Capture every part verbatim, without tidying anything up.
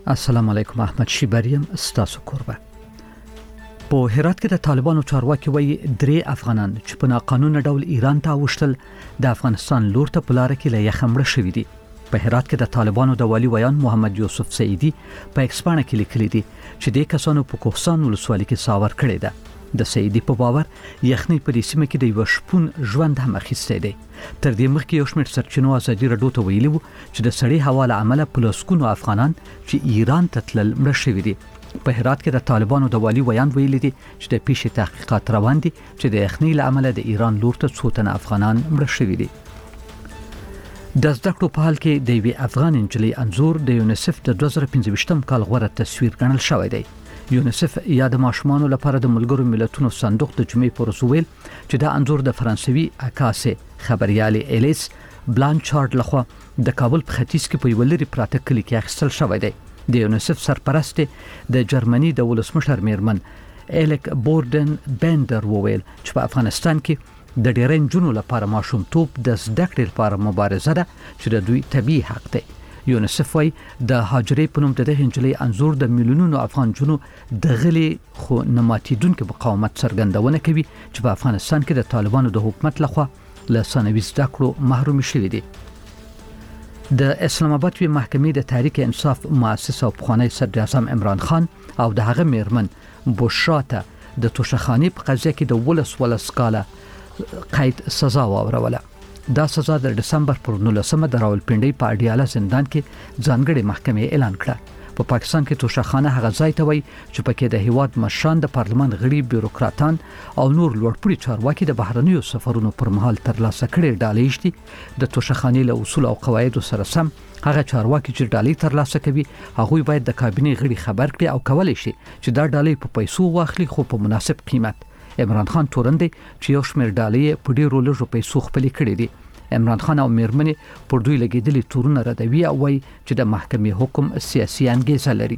السلام علیکم. احمد شیبریم ستاسو کوربه. په هرات کې د طالبانو چارواکي وایي درې افغانان چې په ناقانونه ډول ایران ته اوښتل د افغانستان لور ته په لار کې له یخ مړه شوي دي. په هرات کې د طالبانو د والی ویان محمد یوسف سعیدی په ایکسپانه کې لیکلي دي چې د کسانو په کوهستان ولسوالۍ کې ساور کړی ده. د سعیدی په باور یخنۍ په دې سیمه کې د یو شپون ژوند هم اخیستی دی. تر دې مخکې یو شمېر سرچینو ازادي راډیو ته ویلي وو چې د سړې هوا له امله په لسګونو افغانان چې ایران ته تلل مړه شوي دي. په هرات کې د طالبانو د والی ویان ویلي دي چې د پیښې تحقیقات روان دي چې د یخنۍ له امله د ایران لور ته څو تنه افغانان مړه شوي دي. د زده کړو په حال کې د یوې افغان نجلۍ انځور د یونیسف د دوه زره پنځه کال غوره تصویر ګڼل شوی دی. یونیسف یا د ماشومانو لپاره د ملګرو ملتونو صندوق د جمعې پر ورځ ویل چې دا انځور د فرانسوي عکاسې خبريالې الیس بلانچارد لخوا د کابل په ختیځ کې په یو لري پراته کلی کې اخیستل شوی دی. د یونیسف سرپرست د جرمني د ولسمشر میرمن الیک بوردن بندر وویل چې په افغانستان کې د ډیرن جنو لپاره ماشوم توپ د زده کړې لپاره مبارزه ده چې د دوی طبيعي حق دی. یونیسف وايي د هاجرې په نوم د هنجلۍ انځور د میلیونونو افغان جنو د غلي خو نماتیدونکو مقاومت څرګندونه کوي چې په افغانستان کې د طالبانو د حکومت لخوا له ثانوي زده کړو محروم شوي دي. د اسلام آباد وی محکمې د تحریک انصاف مؤسس او پخوانی صدر اعظم عمران خان او د هغه میرمن بشراته د توشخانی په قضیه کې د ولس ولس کاله قید سزا واوروله. دا سزا د دسمبر پر نولسمه د راولپنډۍ په اډیاله زندان کې ځانګړې محکمې اعلان کړه. په پاکستان کې توشخانه هغه ځای ته وایي چې پکې د هیواد مشران د پارلمان غړي بیوروکراتان او نور لوړپوړي چارواکي د بهرنیو سفرونو پر مهال ترلاسه کړي ډالۍ دي. د توشخانې له اصول او قواعدو سره سم هغه چارواکي چې ډالۍ ترلاسه کوي هغه باید د کابینې غړي خبر کړي او کولای شي چې دا ډالۍ په پیسو واخلي خو په مناسب قیمت. عمران خان تورندې چې یو شمېر ډالۍ په ډیرو لږو پیسو خپلې کړې دي. عمران خان او میرمنې پر دوی لګیدلي تورونه ردوي او وايي چې د محکمې حکم سیاسي انګیزه لري.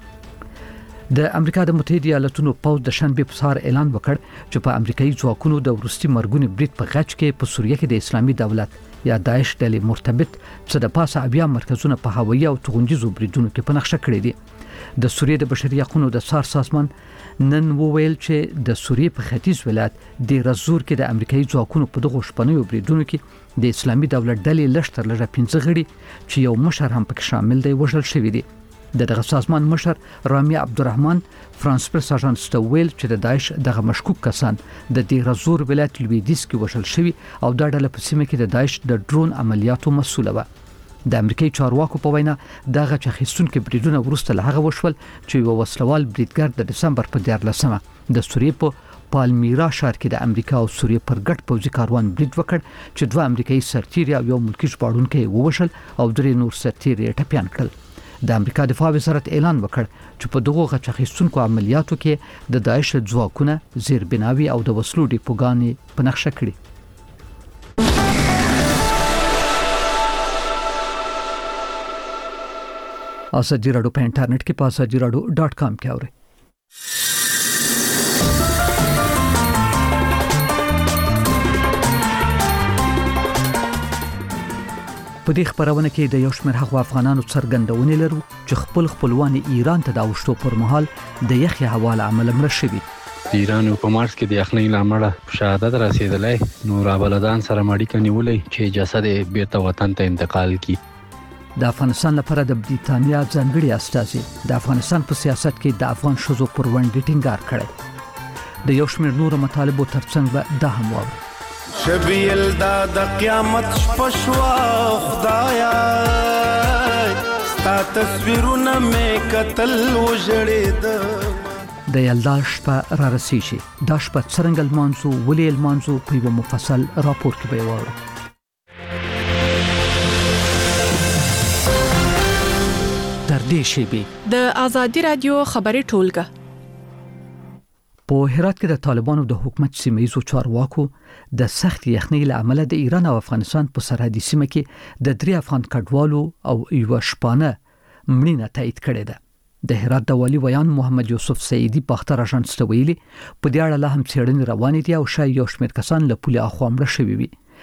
د امریکا د متحده ایالاتونو پوز د شنبه په سهار اعلان وکړ چې په امریکایي ځواکونو د ورستي مرګونی برید په غچ کې په سوریه کې د اسلامي دولت یا داعش ډلې مرتبط څه د پاسه بیا مرکزونه په هوایي او توغندیزو بریدونو کې په نقشه کړی دي. د سوریه د بشري حقوقو د سار سازمان نن وویل چې د سوریه په ختیځ ولایت د رزور کې د امریکایي ځواکونو په دغه شپنیو بریدونو کې د اسلامي دولت ډلې لشتر لږه پنځه غړي چې یو مشر هم پکې شامل دی وژل شوی دی. د دغه سازمان مشر رامي عبدالرحمن فرانس پرس اژانس ته ویل چې د داعش دغه مشکوک کسان د دې رزور ولایت لویدیځ کې وژل شوی او دا ډله په سیمه کې د داعش د ډرون عملیاتو مسؤله وه. د امریکایي چارواکو په وینا دغه چخیستونکو بریدونه ورسته له هغه وشول چې یو وسلوال بریدګر د دسمبر په دیارلسمه د سوریې په پالمیرا ښار کې د امریکا او سوریې پر ګډ پوځي کاروان برید وکړ چې دوه امریکایي سرتیري او یو ملکی ژباړونکی ووژل او درې نور سرتیري ټپیان کړل. د امریکا دفاع وزارت اعلان وکړ چې په دغه غچخیستونکو عملیاتو کې د داعش ځواکونه زیربناوي او د وسلو ډیپوګانې په نقشه کړي. ازادي راډیو په انټرنیټ کې په ازادي راډیو ډاټ کام کې اورئ. په دې خبرونه کې د یو شمېر هغو افغانانو څرګندونې لرو چې خپل خپلوان ایران ته د اوښتو پر مهال د یخي هوا له امله مړه شوي. د ایران په مارچ کې د یخنۍ له امله شهادت رسیدلې نو رابلدان سره اړیکه نیولې چې جسد یې بیرته وطن ته انتقال کړي. د افغانستان لپاره د بریتانیا ځانګړي استازي د افغانستان په سیاست کې د افغان شوزو پر وړاندې ټینګار کړی. د یو شمېر نور مطالبو ترڅنګ به دا هم واوري. شبیل دا د قیامت شپشوا خدایا ستا تصویرونه مې قتل وژړېد. د یلدا شپه را رسیږي. دا شپه څرنګه لمانځو ولې لمانځو په یو مفصل راپور کې به واورو. تر دې شیبې د ازادي رادیو خبري ټولګه. په هرات کې د طالبانو د حکومت سیمه‌یزو چارواکو د سخت یخنۍ له امله د ایران او افغانستان په سرحدي سیمه کې د درې افغان کډوالو او یو شپانه مړینه تایید کړې ده. د هرات د والی ویان محمد یوسف سعیدی په اختر اژانس ته ویلي په دې اړه لا هم څېړنې روانې دي او شاید یو شمېر کسان له پولې اخوا مړه شوي وي.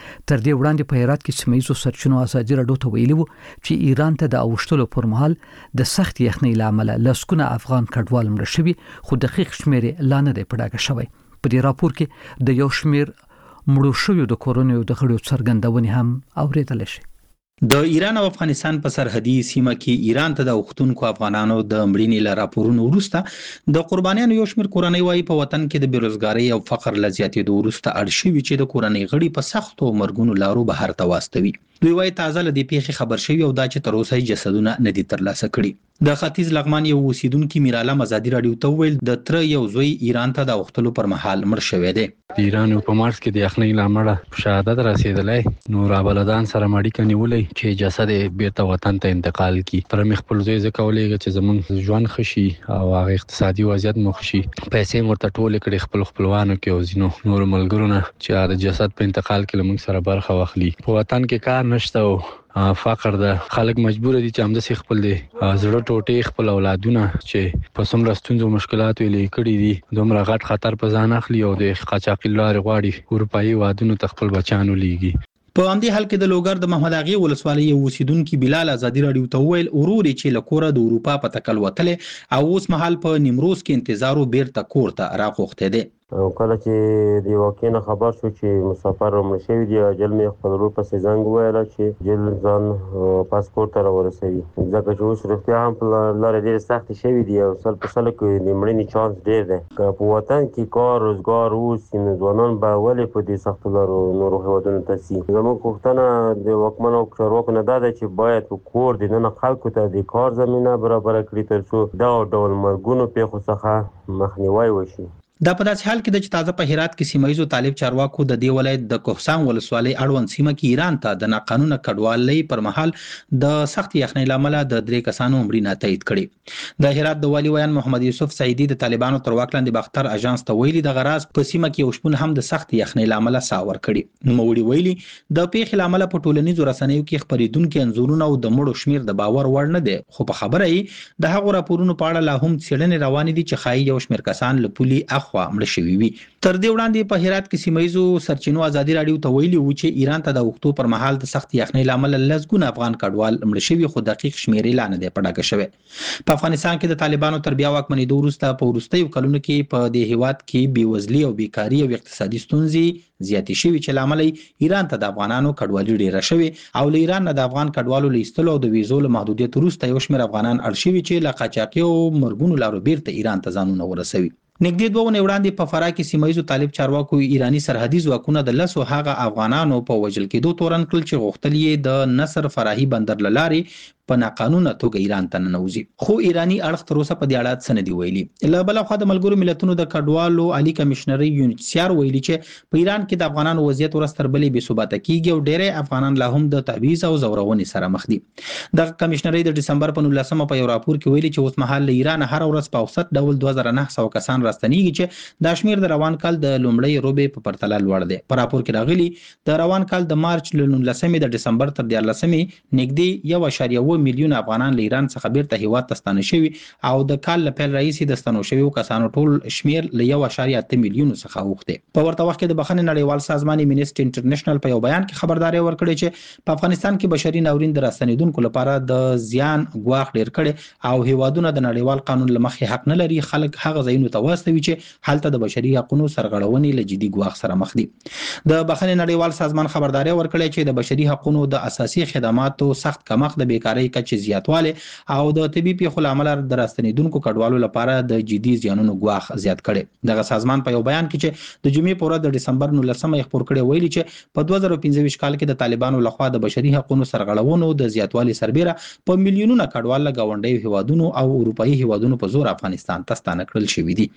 تر دې وړاندې په هرات کې سیمایي سرچینو ازادي راډیو ته ویلي وو چې ایران ته د اوښتلو پر مهال د سخت یخنۍ لامل لسکونه افغان کډوال مړ شوي، خو دقیق شمیر لا نه دی په ډاګه شوی. په دې راپور کې د یو شمیر مړو شویو د کورونو د غړو څرګندونې هم اوریدل شي. د ایران او افغانستان په سرحدي سیمه کې ایران ته د اوختونکو افغانانو د مړینې له راپورونو وروسته د قربانیانو یو شمېر کورنۍ وايي په وطن کې د بیروزګارۍ او فقر له زیاتېدو وروسته اړ شوي چې د کورنۍ غړي په سختو مرګونو لارو بهر ته واستوي. دوی وايي تازه له دې پیښې خبر شوي او دا چې تر اوسه جسدونه نه دي ترلاسه کړي. د ختیځ لغمان یو اوسیدونکي میرعالم ازادي راډیو ته وویل د تر یو زوی ایران ته د اوختلو پر مهال مړ شوی دی. د ایران په مارس کې د یخنۍ لامل شهادت رسیدلی، نو رابلدان سره اړیکه نیولې چې جسد بیرته وطن ته انتقال کړي. تر مخ خپل زوی ځکه ولېږه چې زمونږ ژوند خشي او هغه اقتصادي وضعیت مو خشي، پیسې ورته ټول کړي خپل خپلوانو کې او زینو نور ملګرو نه چې د جسد په انتقال کې لمونږ سره برخه واخلي. په وطن کې کار نشته او فقر ده، خلک مجبور دي چې همداسې خپل دي زړه ټوټې خپل اولادونه چې په څومره ستونزو مشکلاتو یې کړي دي دومره غټ خطر په ځان اخلي او د قاچاقي لارې غواړي اروپایي هېوادونو ته خپل بچیان ولېږي. په همدې حال کې د لوګر د محمد اغې ولسوالۍ یو اوسیدونکي بلال ازادي راډیو ته وویل ورور یې چې له کوره د اروپا په تکل وتلی او اوس مهال په نیمروز کې انتظار و بیرته کور ته راغوښتی دی. او کله چې د واقع نه خبر شو چې مسافر مړ شوي دي، اجل مې خپل ورور پسې زنګ وویله چې جل ځان پاسپورټ ته راورسوي، ځکه چې اوس روغتیا هم په لارې ډېرې سختې شوي دي او سل په سلو کې د مړینې چانس ډېر دی. که په وطن کې کار روزګار اوسي نو ځوانان به ولې په دې سختو لارو نورو هېوادونو ته ځي. زموږ پوښتنه د واکمنو او چارواکو نه دا ده چې باید په کور دننه خلکو ته د کار زمینه برابره کړي تر څو دغه ډول مرګونو پیښو څخه مخنیوی وشي. دا په داسې حال کې د چې تازه په هرات کې سیمایي طالب چارواکو د دې ولایت د کوهسان ولسوالۍ اړوند سیمه کې ایران ته د ناقانونه کډوالۍ پر مهال د سخت یخنۍ لامل د درې کسانو مړینه تایید کړي. د هرات د والي ویان محمد یوسف سعیدي د طالبانو تر واک لاندې باختر اژانس ته ویلي د غراز په سیمه کې یو شپون هم د سخت یخنۍ لامل ساور کړي. نوموړي ویلي د پیښې لامل په ټولنیزو رسنیو کې خبرېدونکي انځورونه او د مړو شمیر د باور وړ نه دي، خو په خبره یې د هغو راپورونو په اړه لا هم څېړنې روانې دي چې ښایي یو شمیر کسان له پولي اخوا مړه شوي وي. تر دې وړاندې په هرات کې سیمایي سرچینو ازادي راډیو ته ویلي و چې ایران ته د اوختو پر مهال د سخت یخنۍ لامل لسګونه افغان کډوال مړه شوي، خو دقیق شمیر یې لا نه دی په ډاګه شوی. په افغانستان کې د طالبانو تر بیا واکمنېدو وروسته په وروستیو کلونو کې په دې هېواد کې بېوزلي او بیکاري او اقتصادي ستونزې زیاتې شوي چې لامل ایران ته د افغانانو کډوالي ډېره شوې او له ایران نه د افغان کډوالو له ایستلو او د ویزو له محدودیت وروسته یو شمېر افغانان اړ شوي چې له قاچاقي او مرګونو لارو بیرته ایران ته ځانونه ورسوي. نږدې دوه ونې وړاندې په فراه کې سیمایي طالب چارواکو ایرانی سرحدي ځواکونه د لسو هغه افغانانو په وژل کېدو تورن کړل چې غوښتل یې د نصر فراهي بندر له لارې په ناقانونه توګه ایران ته ننوځي، خو ایرانی اړخ تر اوسه په دې اړه څه نه دي ویلي. له بله خوا د ملګرو ملتونو د کډوالو عالي کمشنري یونیسیار ویلي چې په ایران کې د افغانانو وضعیت ورځ تر بلې بې ثباته کېږي او ډېری افغانان لا هم د تبعیض او زورونې سره مخ دي. دغه کمشنري د ډسمبر په نولسمه په یو راپور کې ویلي چې اوس مهال له ایران هر ورځ په اوسط ډول دوه زره نه سوه کسان راستنېږي چې دا شمیر د روان کال د لومړۍ روبې په پرتله لوړ دی. په راپور کې راغلي د روان کال د مارچ له نولسمې د ډسمبر تر دیارلسمې نږدې یو اعشاریه اووه میلیونه افغانان له ایران څخه بیرته هېواد ته ستانه شوي او د کال له پیل راهیسې د ستنو شویو کسانو ټول شمیر له یو اعشاریه اته میلیونو څخه اوښتی. په ورته وخت کې د بخښنې نړیوال سازمان امنیسټي انټرنیشنل په یو بیان کې خبرداری ورکړې چې په افغانستان کې بشري ناورین د راستنېدونکو لپاره د زیان ګواښ ډېر کړی او هېوادونه د نړیوال قانون له مخې حق نه لري خلک هغه ځایونو ته واستوي چې هلته د بشري حقونو سرغړونې له جدي ګواښ سره مخ دي. د بخښنې نړیوال سازمان خبرداری ورکړی چې د بشري حقونو د اساسي خدماتو سخت کمښت د بیکارۍ کچې زیاتوالی او د طبي پیښو له امله د راستنېدونکو کډوالو لپاره د جدي زیانونو ګواښ زیات کړي. دغه سازمان په یو بیان کې چې د جمعې په ورځ د ډسمبر نولسمه یې خپور کړی ویلي چې په دوه زره پنځه ویشت کال کې د طالبانو لخوا د بشري حقونو سرغړونو د زیاتوالي سربیره په میلیونونه کډوال له ګاونډیو هېوادونو او اروپایي هېوادونو په زور افغانستان ته ستانه کړل شوي دي.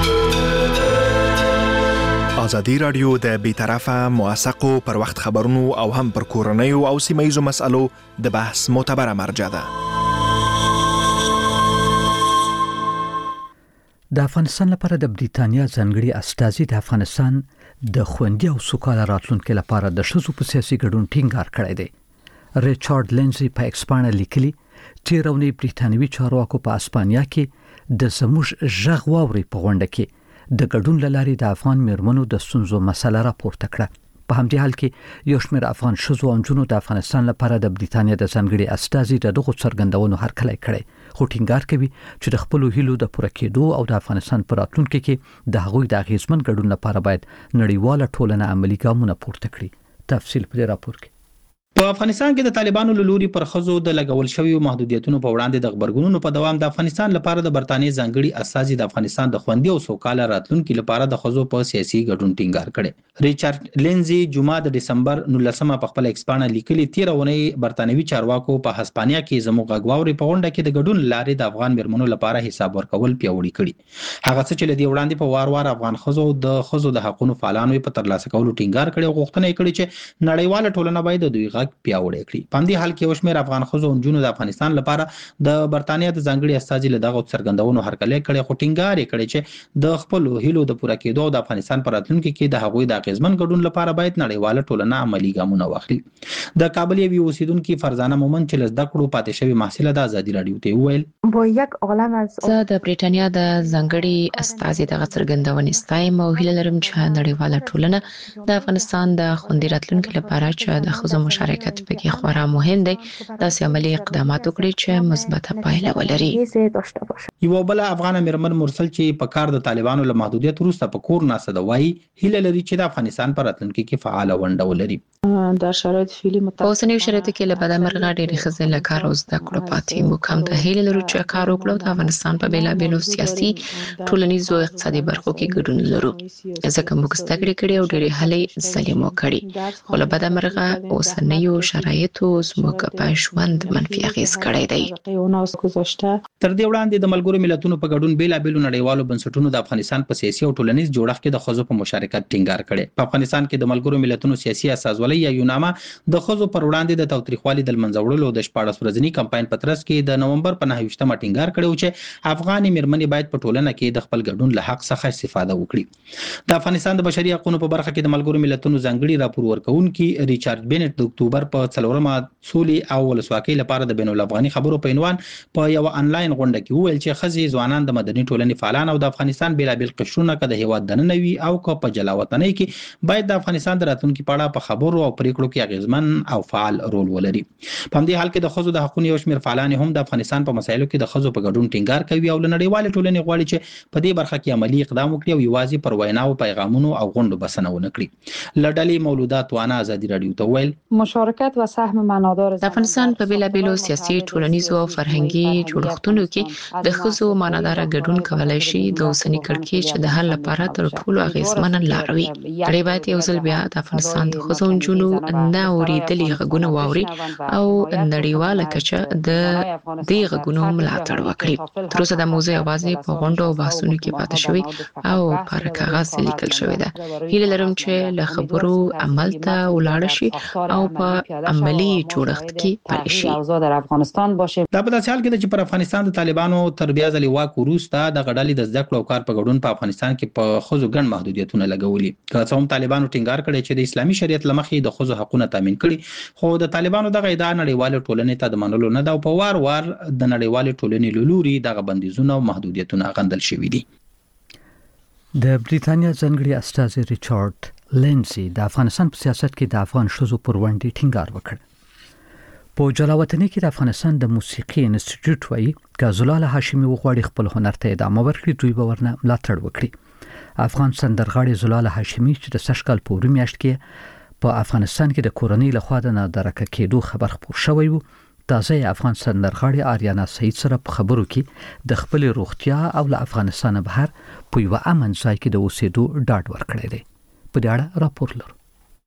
ازادي راډیو د بیطرفه موثقو پر وخت خبرونو او هم پر کورنیو او سیمه‌ییزو مسألو د بحث معتبره مرجع ده. د افغانستان لپاره د بریتانیا ځانګړي استازي د افغانستان د خوندي او سوکاله راتلونکو لپاره د ښځو په سیاسي ګډون ټینګار کړی دی. ریچارډ لینزي په ایکسپانه لیکلي چې رونی بریتانوي چارواکو په اسپانیا کې د زموږ ژغ واوري په غونډه کې د ګډون لاري د افغان میرمنو د سنځو مسله راپورته کړه. په همدې حال کې یو شمېر افغان شوزو او جنونو د افغانستان لپاره د بریتانیا د ځانګړي استازي دغه څرګندونو هرکلی کړي، خو ټینګار کوي چې د خپل هیلو د پوره کېدو او د افغانستان پر راتلونکي کې د هغوی د اغیزمن ګډون لپاره باید نړیواله ټولنه عملی ګامونه پورته کړي. تفصیل په راپور کې. په افغانستان کې د طالبانو له لوري پر خزو د لګول شویو محدودیتونو په وړاندې د خبرګونونو په دوام د افغانستان لپاره د برتانیې ځانګړي استازي د افغانستان د خوندي او سوکاله راتلونکو لپاره د خزو په سیاسي ګډون ټینګار کړي. ریچارډ لینزي جمعه د دسمبر نولسمه په خپل ایکسپانه لیکلي تیر ونی برتانوي چارواکو په هسپانیا کې زموږ غواوري په غونډه کې د ګډون لارې د افغان مرمنو لپاره حساب ورکول پیوړی کړي. هغه څه چې لدی وړاندې په وار وار افغان خزو د خزو د حقوقو فعالانو په ترلاسه کولو ټینګار کړي او غوښتنه یې کړې چې نړیواله ټولنه باید د دوی غږ پیوړی کړي. په دې حال کې یو شمېر افغان خزو او جنونو د افغانستان لپاره د برتانیې د ځانګړي استازي له دغه څرګندونو هرکلی کړي، خو ټینګار یې کړي چې د خپل هیلو د پوره کېدو او د افغانستان پر راتلونکي کې د هغوی د اغیزمن ګډون لپاره باید نړیواله ټولنه عملی ګامونه واخلي. د کابل یو اوسیدونکو فرزانه مومن چې لزده کړو پاتې شوی محصله د ازادي رادیو ته ویل، با یک عالم از زه د بریټانیا د ځانګړي استازي دغه څرګندونې ستایم او هیله لرم چې نړیواله ټولنه د افغانستان د خوندي راتلونکي لپاره چې د خزو مشارکت پکې خورا مهم دی داسې عملی اقدامات وکړي چې مثبته پایله ولري. یو بل افغان مرمن مرسل چې په کار د طالبانو له محدودیت وروسته په کور ناسه د وای هیله لري چې د افغانستان پر راتلونکي کې فعال ونډه ولري. در شرایط فعلی په اوسنیو شرایطو کې له بدمرغه ډېرې ښځې له کار او زده کړو پاتې موږ هم د هیله لرو چې کار وکړو د افغانستان په بېلابېلو سیاسي ټولنیزو او اقتصادي برخو کې ګډون لرو ځکه موږ زده کړې کړې او ډېرې هلې ځلې مو کړي، خو له بدمرغه اوسنیو شرایطو زموږ په ژوند منفي اغیز کړی دی. تر دې وړاندې د ملګرو ملتونو په ګډون بیلابېلو نړیوالو بنسټونو د افغانستان په سیاسي او ټولنیز جوړښت کې د خزو په مشارکت ټینګار کړي. په افغانستان کې د ملګرو ملتونو سیاسي اساسولۍ یا یوناما د خزو پر وړاندې د تاوتریخوالي د منځوړلو د شپاړس ورځني کمپاین په ترڅ کې د نومبر په نهه ویشتمه ټینګار کړی چې افغاني مرمنې باید په ټولنه کې د خپل ګډون له حق څخه استفاده وکړي. د افغانستان د بشري حقوقو په برخه کې د ملګرو ملتونو ځانګړي راپور ورکونکي ریچارډ بینټ د اکتوبر په څلورمه سولې او ولسواکۍ لپاره د بین الافغاني خبرو په عنوان په یو انلاین غونډه کې وویل چې خزي ځوانان د مدني ټولنې فعالان او د افغانستان بیلابل قشرونه که د هیواد دننه وي او که په جلا وطنۍ کې باید د افغانستان د راتلونکي په اړه په خبرو او پریکړو کې اغیزمن او فعال رول ولري. په همدې حال کې د خزو د حقوقو یو شمېر فعالان هم د افغانستان په مسایلو کې د خزو په ګډون ټینګار کوي او نړیوال ټولنې غواړي چې په دې برخه کې عملی اقدام وکړي او یوازې پر ویناو پیغامونو او غونډو بسنه ونه کړي. لړډلې مولودات وانا ازادي رادیو ته ویل، مشارکت و سهم معنادار د افغانستان په بیلابېلو سیاسي ټولنیزو او فرهنګي جوړښتونو کې د خزو معنادار ګډون کولای شي د اوسنی کړکېچ د حل لپاره تر ټولو اغیزمن لار وي. ریبات یو ځل بیا د افغانستان د خزو جنونو نه اوریدلې غږونه واوري او نړیواله کچه د دې غږونو ملاتړ وکړي. تر اوسه د موضوع یوازې په غونډو او بحثونو کې پاتې شوی او پر کاغذ لیکل شوی ده. هیله لرم چې له خبرو عمل ته ولاړ شي او په عملی جوړښت کې پلی شي. دا په داسې حال کې چې پر افغانستان د طالبانو تر بیا ځلې واک وروسته د غډالې د زده کړو او کار په ګډون په افغانستان کې په خزو ګڼ محدودیتونه لګولي. که څه هم طالبانو ټینګار کړی چې د اسلامي شریعت لمخې د خزو حقوقونه تامین کړي، خو د طالبانو دغه ادعا نړیواله ټولنې ته د منلو نه ده او په وار وار د نړیواله ټولنې له لوري دغه بندیزونه او محدودیتونه غندل شوي دي. د بریتانیا ځانګړي استازي ریچارډ لینزي د افغانستان په سیاست کې د افغان شوزو پر وړاندې ټینګار وکړ. په جلاوطنۍ کې د افغانستان د موسیقي انسټیټیوټ وایي چې زلاله هاشمي وغواړي خپل هنر ته ادامه ورکړي، دوی به ورنه ملاتړ وکړي. افغان سندرغاړي زلاله هاشمي چې د سږکال په ورومي میاشت کې په افغانستان کې د کورنۍ لخوا د نادرکه کېدو خبر خپور شوی و، تازه افغان سندرغاړي آریانا سعید سره په خبرو کې د خپل روغتیا او له افغانستان بهر په یو امن ځای کې د اوسېدو ډاډ ورکړی دی. په دې اړه راپور لرو.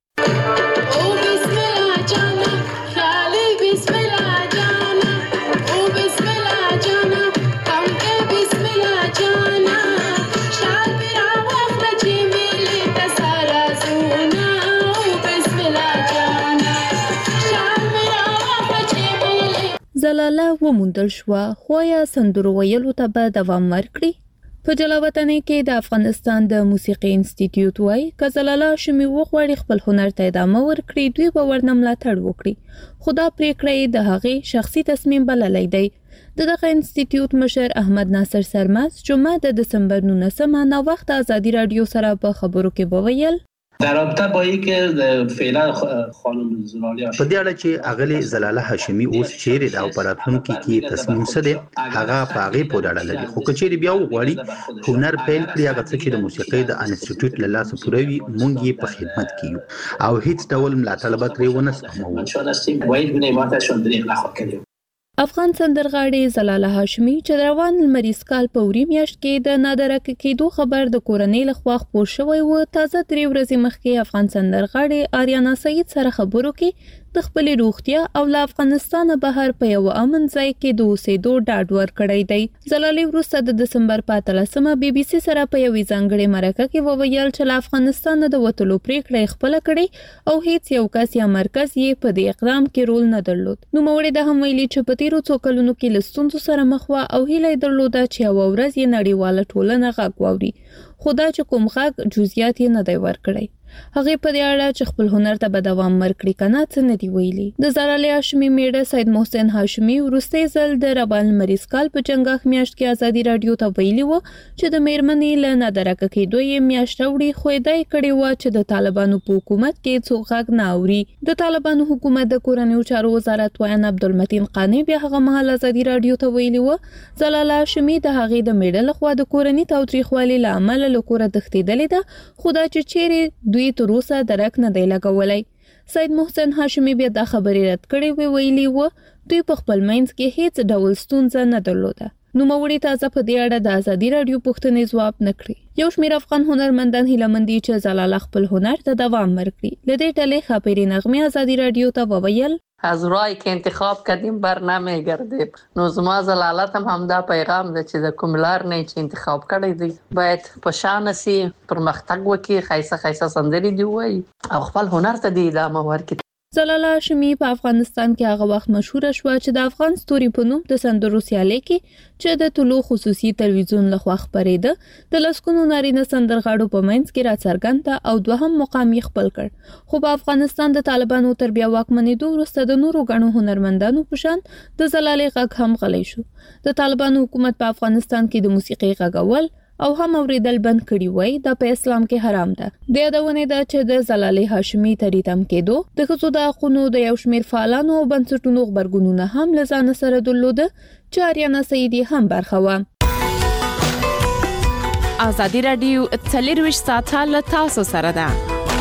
زلاله وموندل شو خو یا سندرو ویلو ته به دوام ورکړي. په جلاوطنۍ کې د افغانستان د موسیقي انسټیټیوټ وایي چې زلاله هاشمي وغواړي خپل هنر ته ادامه ورکړي، دوی به ورنه ملاتړ وکړي، خو دا پریکړه د هغې شخصي تصمیم بللی دی. د دغه انسټیټیوټ مشر احمد ناصر سرمز جمعه د دسمبر نولسمه نا وخت ازادي رادیو سره په خبرو کې وویل، در رابطه با اینکه فعلا خانم زلالی په دې اړه چې اغلی زلاله هاشمی اوس چیرې د اپراتونکو کې تصمیم څه دی هغه په هغه پورې اړه لري خو کچېری بیا وغواړي هنر پیل کړی هغه چې د موسیقۍ د انسټیټیوټ له لاسه پوروي مونږ یې په خدمت کې یو او هیڅ ډول ملاتړ به ترې ونه سپمو. افغان سندرغاړي زلاله هاشمی چې روان لمریز کال په وری میاشت کې د نادرک کېدو خبر د کورنۍ لخوا خپور شوی و. تازه درې ورځې مخکې افغان سندرغاړي آریانا سعید سره خبرو کې د خپل روغتیا او له افغانستان بهر په یو امن ځای کې د اوسېدو ډاډ ورکړی دی. زلاله وروسته د دسمبر په اتلسمه بي بي سي سره په یوې ځانګړې مرکه کې وویل چې له افغانستان د وتلو پریکړه خپل کړې او هیڅ یو کس یا مرکز یې په دې اقدام کې رول نه درلود. نو موړي د هم ویلي چې په تیرو څو کلونو کې له ستونزو سره مخ وه او هیله یې درلوده چې یوه ورځ یې نړیواله ټولنه غږ واوري خو دا چې کوم غږ جزئیات یې نه دی ورکړی. هغه په دې اړه چې خپل هنر ته به دوام ورکړي کنه څه نه دی ویلي. د زلاله هاشمی میړه سید محسن هاشمی وروستی ځل د ربان مریض کال په جنګاخ میاشت کې ازادي رادیو ته ویلي و چې د میرمنې له نادرک کېدو یې میاشت وړي خو دای کړي و چې د طالبانو په حکومت کې څو غږ نه اوري. د طالبانو حکومت د کورنیو چارو وزارت وایي عبدالمتین قانی بیا هغه مهال ازادي رادیو ته ویلي و زلاله هاشمی د هغې د میړه لخوا د کورنۍ تاوتریخوالي له امله له کوره تښتېدلې ده خو دا چې چیرې دوی تر اوسه درک نه دی لګولی. سید محسن هاشمی بیا دا خبرې رد کړې وی ویلي و دوی په خپل منځ کې هیڅ ډول ستونزه نه درلوده. نو موړي تازه په دې اړه د ازادي رادیو پوښتنې ځواب نه کړي. یو شمېر افغان هنرمندان هیله مند دي چې زلاله خپل هنر ته دوام ورکړي. له دې ډلې خاپیري نغمه ازادي رادیو ته وویل از راهی که انتخاب کردیم بر نمیگردیم. نو زما زلالت هم همدا پیغام ده چې د کوم لار نه چې انتخاب کړی دی باید په شان سي پرمختګ وکړي خیسه خیسه سندري دی وای او خپل هنر ته دی ادامه ورکړي. زلاله هاشمی په افغانستان کې هغه وخت مشهور شو چې د افغان ستوري په نوم د سندرو سیالي کې چې د طلوع خصوصي تلویزیون لخوا خبرېده د لسګونو نارینه سندرغاړو په منځ کې راڅرګنده او دوهم مقام یې خپل کړ. خو په افغانستان د طالبانو تر بیا واکمنېدو وروسته د نورو غنو هنرمندانو په شان د زلاله غږ هم غلی شو. د طالبانو حکومت په افغانستان کې د موسیقي غږول او هم اوریدل بند کړي وای د په اسلام کې حرام ده. د یادونه ده چې د زلاله هاشمی تریتم کېدو د ښځو د حقوقو د یو شمېر فعالانو او بنسټونو خبرګونونه هم له ځان سره درلوده چې آریانا سعیدي هم برخه و. ازادي رادیو څلرویشت ساعته له تاسو سره ده.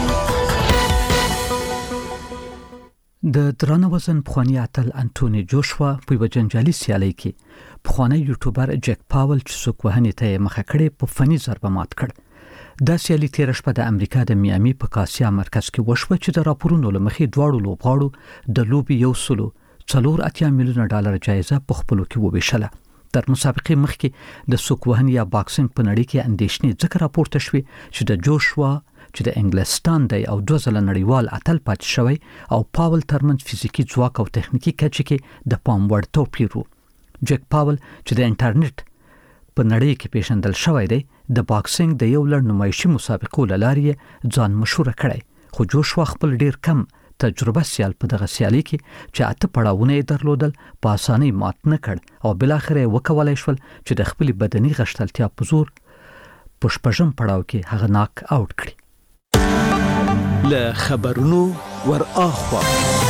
د درانه وزن پخوانی اتل انټونی جوشوا په یو جنجالي سیالي کې پخوانی یوټیوبر جک پاول چې څوک وهنې ته مخه کړې په فني ضربه مات کړ. دا سیالي تیر شپه د امریکا د میامي په کاسیا مرکز کې وشوه چې د راپورونو لمخې دواړو لوبغاړو د لوبي یو سلو څلور اتیا میلیونه ډالر جایزه په خپلو کې وویشله. تر مسابقې مخکې د څوک وهنې یا باکسینګ په نړۍ کې اندېښنې ځکه راپورته شوې چې د جوشوا چې د انګلستان دی او دوه ځله نړیوال اتل پاتې شوی او پاول ترمنځ فزیکی ځواک او تخنیکی کچې کې د پام وړ توپیر و. جک پاول چې د انټرنیټ په نړۍ کې پیژندل شوی دی د باکسینګ د یو لړ نمایشي مسابقو له لارې ځان مشهور کړی خو جوشوا خپل ډیر کم تجربه سیال په دغه سیالي کې چې اته پړاوونه یې درلودل په اسانۍ مات نه کړ او بل اخر یې وکولای شول چې د خپل بدني غښتلتیا په زور په شپږم پړاو کې هغه ناک آوټ کړي. له خبرونو ور اخوا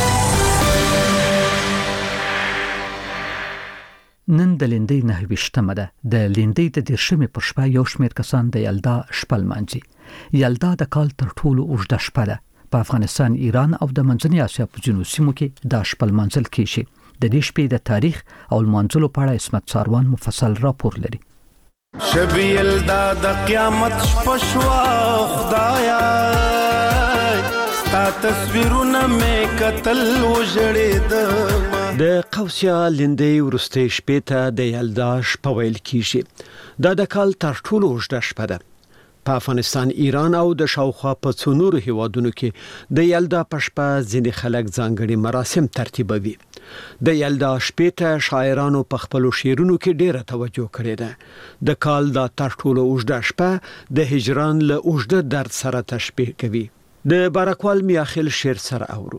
نن د لیندۍ نهه ویشتمه ده. د لیندۍ د دیرشمې پر شپه یو شمېر کسان د یلدا شپه لمانځي. یلدا د کال تر ټولو اوږده شپه ده. په افغانستان، ایران او د منځنۍ اسیا په ځینو سیمو کې دا شپه لمانځل کیږي. د دې شپې د تاریخ او لمانځلو په اړه عصمت ساروان مفصل راپور لري. شبي یلدا د قیامت شپه شوه خدایا ستا تصویرونه مې کتل وژړېدم. د قوسیا لیندۍ وروستۍ شپې ته د یلدا شپه ویل کیږي. دا د کال تر ټولو اوږده شپه ده. په افغانستان، ایران او د شاوخوا په څو نورو هیوادونو کې د یلدا په شپه ځینې خلک ځانګړي مراسم ترتیبوي. د یلدا شپې ته شاعرانو په خپلو شعرونو کې ډېره توجه کړې ده. د کال دا تر ټولو اوږده شپه د هجران له اوږده درد سره تشبیه کوي. د بارکوال میاخیل شعر سره اورو.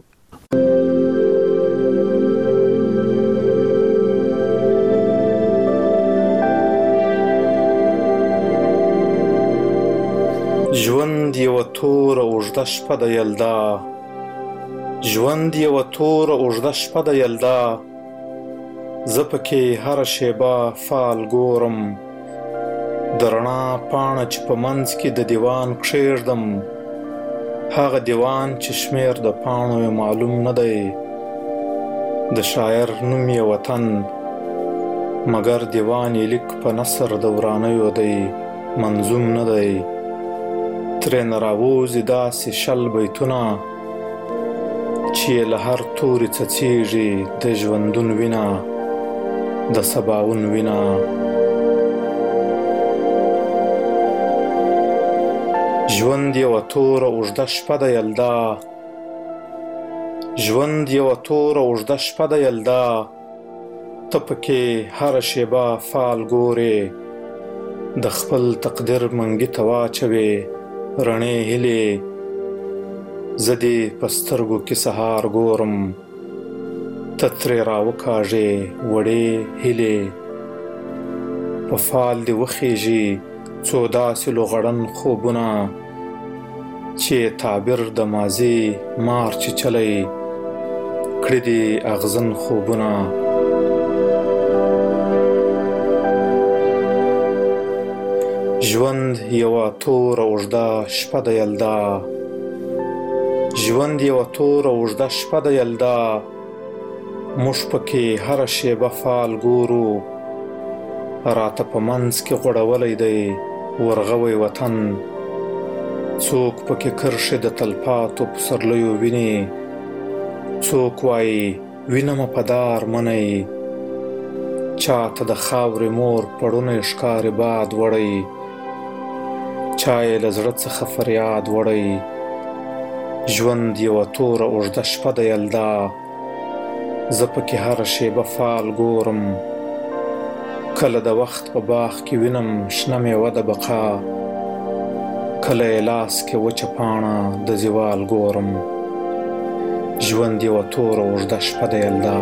ژوند ژوند یو تور اوږده شپه د یلدا ژوند یو تور اوږده شپه د یلدا زه پکې هره شیبه فال ګورم د رڼا پاڼه چې په منځ کې د دیوان کښېږدم هغه دیوان چې شمېر د پاڼو یې معلوم نه دی د شاعر نوم یې وطن مګر دیوان یې لیک په نثر د ورانیو دی منظوم نه دی ترېنه راووځي داسې شل بیتونه چې یې له هر توري څڅېږي د ژوندون وینه د سباوون وینه ژوند یوه توره اوږده شپه د یلدا ژوند یوه توره اوږده شپه د یلدا ته پکې هره شیبه فال ګورې د خپل تقدیر منګي ته واچوې رڼې هیلې زه دې په سترګو کې سهار ګورم ته ترې راوکاږې وړې هیلې په فال دې وخیږي څو داسې لوغړن خوبونه چې تعبیر د ماضي مار چیچلی کړي دي اغزن خوبونه ژوند یوه توره اوږده شپه د یلدا ژوند یوه توره اوږده شپه د یلدا موږ پکې هره شیبه فال ګورو راته په منځ کې غوړولی دی ورغوی وطن څوک پکې کرښې د تلپاتو پسرلیو ویني څوک وایي وینمه په دار منی چاته د خاورې مور پړونی ښکاري باد وړی چا یې له زړه څخه فریاد وړی ژوند یوه توره اوږده شپه د یلدا زه پکې هره شیبه فال ګورم کله د وخت په باغ کې وینم شنه میوه د بقا کله یې لاس کې وچه پاڼه د زوال ګورم ژوند یوه توره اوږده شپه د یلدا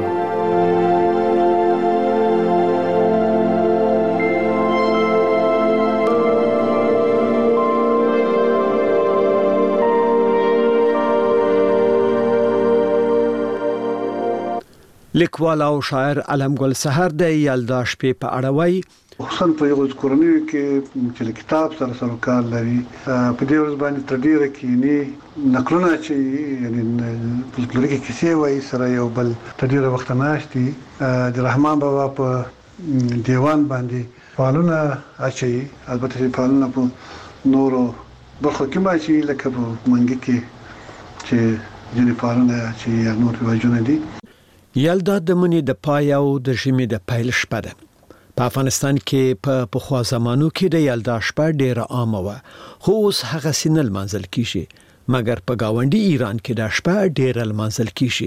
لیکوال او شاعر علمګل سحر د یلدا شپې په اړه وایي خصوصا په یو کورنۍ کې چې کتاب سره سروکار لري په دې ورځ باندې تر ډیره کینی نقلونه چې یعنی فلکلوریکي کیسې وایي سره یو بل تر ډیره وخت ناشتي د رحمان بابا په دیوان باندې فالونه اچي البته فالونه په نورو برخو کې ماشي لکه په منګي کې چې ځینې فالونه چې نور واجونه دي یلدا د منی د پای او د ژمي د پیل شپه ده په افغانستان کې په پخوا زمانو کې د یلدا شپه ډیره عامه وه خو اوس هغه سینل منځل کیږي مګر په گاونډي ایران کې د شپه ډیره منځل کیږي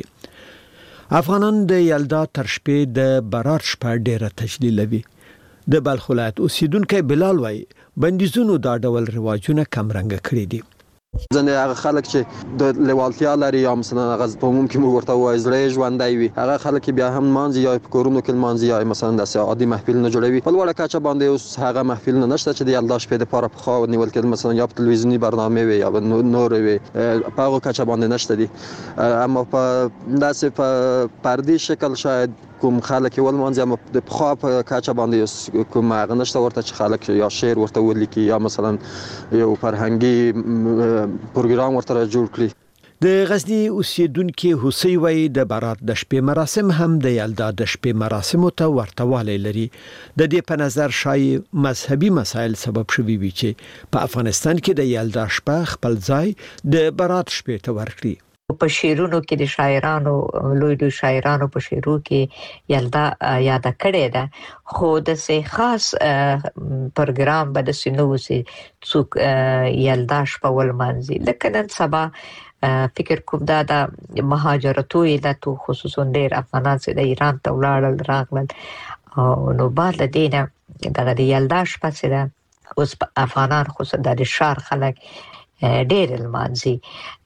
افغانان د یلدا تر شپې د برات شپه ډیره تجلیلوي د بلخ ولایت اوسیدونکو بلال وای بندیزونو دا ډول رواجونه کم رنګ کړی دي ځنې هغه خلک چې د لیوالتیا لري یا مثلا هغه په عموم کې موږ ورته وایي زړه ژوندی وي هغه خلک بیا هم مانځي یا په کورونو کې مانځي یا مثلا داسې عادي محفلونه جوړوي په لوړه کچه باندې اوس هغه محفلونه نشته چې د یلدا شپې دپاره پخوا نیول کېدل مثلا یا په تلویزیوني برنامې وي یا نورې وي په هغو کچه باندې نشته دي اما په داسې په فردي شکل شاید کوم خلک ول مونږ هم د پخوا په کچه باندې کوم هغه نشته ورته چې خلک یا شعر ورته ولیکي یا مثلا یو فرهنګي پروګرام ورته جوړ کړي د غزنی اوسیدونکو حسین وای د برات د شپې مراسم هم د یلدا د شپې مراسمو ته ورته والی لري د دې په نظر شای مذهبي مسایل سبب شوي وي چې په افغانستان کې د یلدا شپه خپل ځای د برات شپې ته ورکړي په شعرونو کې د شاعرانو لوی لوی شاعرانو په شعرو کې یلدا یاد کړی ده خو د سه خاص پروګرام به د سينو سي څوک یلدا شپه ول مانځي لکه نن سبا فکر کوم دا د مهاجرتو علت خصوصا ډېر افغانان چې د ایران ته ولاړل راغلل او نو بعد دینه دغه د یلدا شپه سره اوس افغانان خصوصا د شهر خلک ډېر المانځي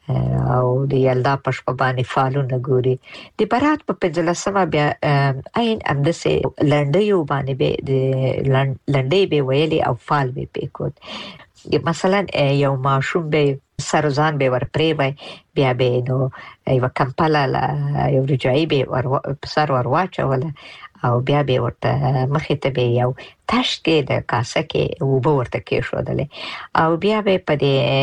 او د یلدا په شپه باندې فالونه ګوري د برات په پنځلسمه بیا عین اندسه لنډیو باندې به د لنډی به ویلي او فال به پکود مثلا یو ماشوم به سرزان به ورپری وای بیا به نو یو کمپاله یو رجایی به ور سر ور واچوله او بیا به ورته مخې ته به یو تشت کې د کاسه کې اوبه ورته کېښودلې او بیا به په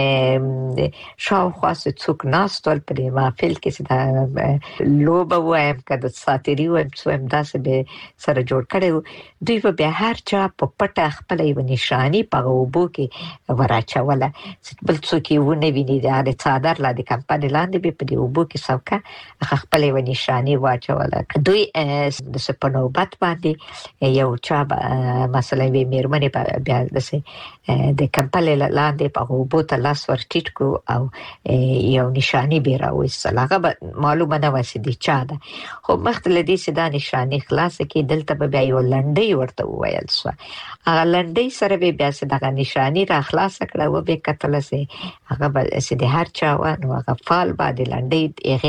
دې شاوخوا څوک ناستول په دې محفل کې چې دا لوبه وایم که د ساتیري وایم څه وایم داسې به سره جوړ کړی و دوی به بیا هر چا په پټه خپله یوه نښاني په هغه اوبو کې وراچوله چې بل څوک یې ونه ویني د څادر لاندې کمپنې لاندې به په دې اوبو کې څوکه هغه خپله یوه نښاني واچوله دوی داسې په نوبت باندې یو چا مثلا وی میرمنې بیا داسې د کمپلې لاندې په اوبو ته لاس ور ټیټ کړو او یو نښاني به راویستل هغه به معلومه نه وه چې د چا ده خو مخکې له دې چې دا نښاني خلاصه کړي دلته به بیا یوه لنډۍ ورته وویل سوه هغه لنډۍ سره به بیا چې دغه نښاني را خلاصه کړه وبې کتله چې هغه به چې د هر چا وه نو هغه فال به د لنډۍ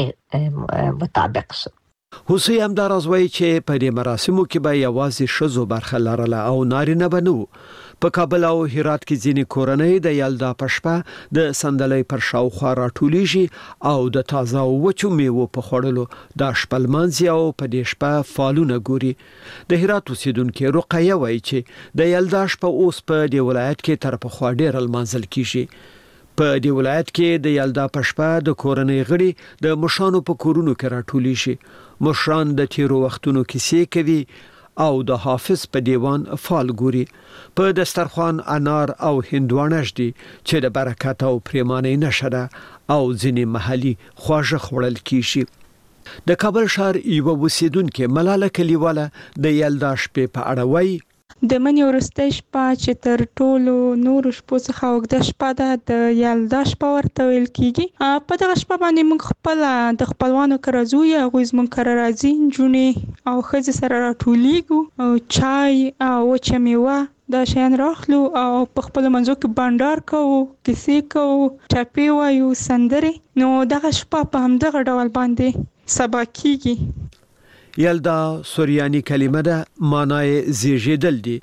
هغې مطابق سو حسین همداراز وایي چې په دې مراسمو کې به یوازې ښځو برخه لرله او نارینه به نه وو په کابل او هرات کې ځینې کورنۍ د یلدا په شپه د صندلۍ پر شاوخوا راټولیږي او د تازه وچو میوو په خوړلو د شپه لمانځي او په دې شپه فالونه ګوري د هرات اوسیدونکو رقیه وایي چې د یلدا شپه اوس په دې ولایت کې تر پخوا ډېر لمانځل کیږي په دې ولایت کې د یلدا په شپه د کورنۍ غړي د مشانو په کورونو کې راټولیږي مشران د تیرو وختونو کیسې کوي او د حافظ په دیوان فال ګوري په دسترخوان انار او هندوانه شدي چې د برکت او پریمانۍ نشه ده او ځینې محلي خواږه خوړل کیږي د کابل ښار یوه اوسیدونکې ملاله کلیواله د یلدا شپې په اړه وایي د مني وروستۍ شپه چې تر ټولو نورو شپو څخه اوږده شپه ده د یلدا شپه ورته ویل کیږي په دغه شپه باندې موږ خپله د خپلوانو کره ځو یا هغوی زموږ کره راځي نجونې او ښځې سره راټولیږو او چای او وچه میوه دا شیان راخلو او په خپلو منځو کې بانډار کوو کیسې کوو ټپې وایو سندرې نو دغه شپه په همدغه ډول باندې سبا کیږي یلدا سوریانی کلمه ده معنای زیږیدل دی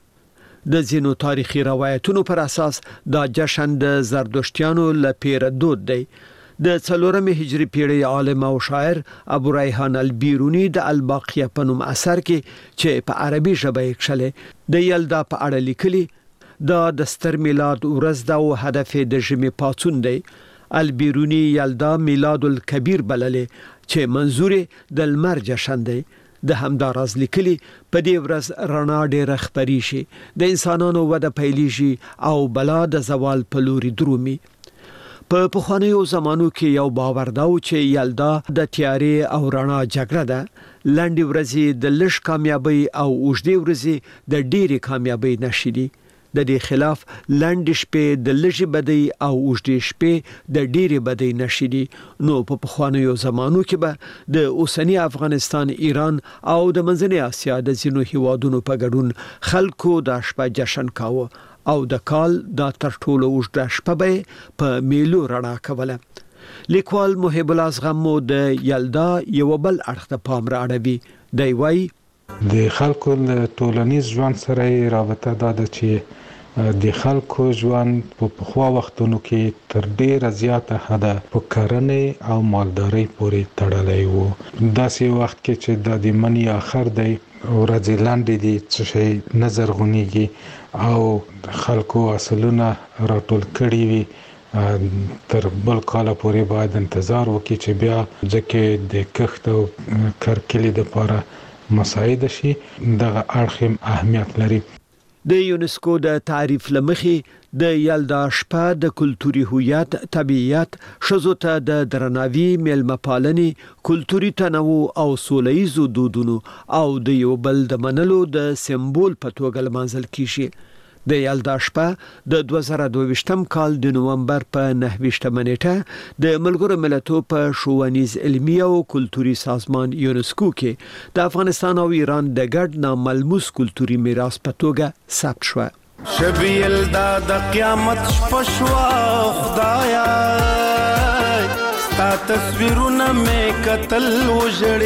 د ځینو تاریخي روایتونو پر اساس دا جشن د زردشتیانو لپاره دود دی د څلورمې هجری پیړۍ عالم او شاعر ابو ریحان البیرونی د الباقیه په نوم اثر کې چې په عربي ژبه یې کښلې د یلدا په اړه لیکلي دا د ستر میلاد ورځ ده او هدف د ژمي پاڅون دی البیرونی یلدا میلاد الکبیر بللې چې منظور د لمر جشن دی د همداراز لیکلي په دې ورځ رڼا ډېره خپري شي د انسانانو وده پیلېږي او بلا د زوال په لوري درومي په پخوانیو زمانو کې یو باور دا و چې یلدا د تیارې او رڼا جګړه ده لنډې ورځې د لږ کامیابۍ او اوږدې ورځې د ډېرې کامیابۍ نښې دي د دې خلاف لنډې شپې د لږې بدۍ او اوږدې شپې د ډېرې بدۍ نښې دي نو په پخوانیو زمانو کې به د اوسني افغانستان ایران او د منځنۍ اسیا د ځینو هیوادونو په ګډون خلکو د شپه جشن کاوه او د کال د تر ټولو اوږده شپه به په میلو رڼا کوله لیکوال محب الله زغمو د یلدا یو بل اړخ ته پام راړوي دی وایي د خلکو ټولنیز ژوند سره رابطه ده چې د خلکو ژوند په پخوا وختونو کې تر ډیره زیاته حده په کرنې او مالدارۍ پورې تړلی وو داسې وخت کې چې د مني اخر دی ورځې لاندې دي څه شی نه زرغونېږي او خلکو اصلونه راټول کړي وي تر بل کاله پورې باید انتظار وکړي چې بیا ځکه د کښت او کرکلې دپاره مساعده شي دغه اړخ اهمیت لري د یونسکو د تعریف لمخې د یلدا شپه د کلتوري هویت طبیعت شذو ته د درناوي میلمه پالنې کلتوري تنوع او سولهییزو دودونو او د یو بل د منلو د سمبول په توګه لمانځل کیږي د یلدا شپه د دوه زره دوه کال د نومبر په نهه نیټه د ملګرو ملتونو په ښوونیز علمي او کلتوري سازمان یونسکو کې د افغانستان او ایران د ګډ ناملموس کلتوري میراث په توګه ثبت شو شبي یلدا د قیامت شپه شوا خدایا ستا تصویرونه مې کتل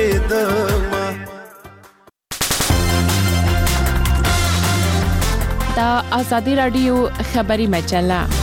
وژړېدم د ازادي رادیو خبري مجله